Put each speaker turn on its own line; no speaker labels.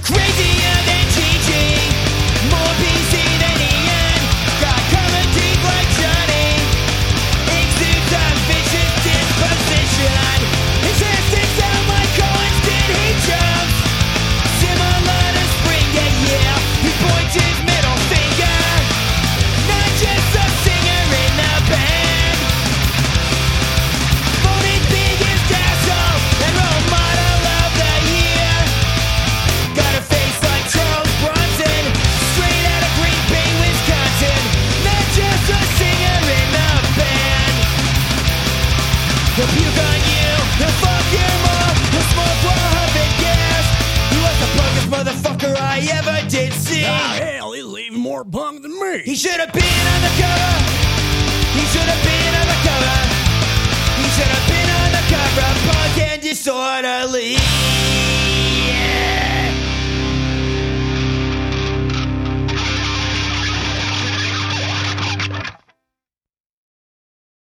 Crazier than GG, more PC than Ian. Got common teeth like Johnny, exudes a vicious disposition. His hair sticks out like Cohen's did, he jumps similar to Springer, yeah. He points his middle finger, not just a singer in the band. Voted biggest asshole and role model of the year. Got a face like Charles Bronson, straight out of Green Bay, Wisconsin. Not just a singer in the band. He'll puke on you, he'll fuck your mom, he'll smoke while huffing gas. He was the punkest motherfucker I ever did see.
Hell, he's even more punk than me.
He should have been on the cover. He should have been on the cover. He should have been on the cover of Punk and Disorderly.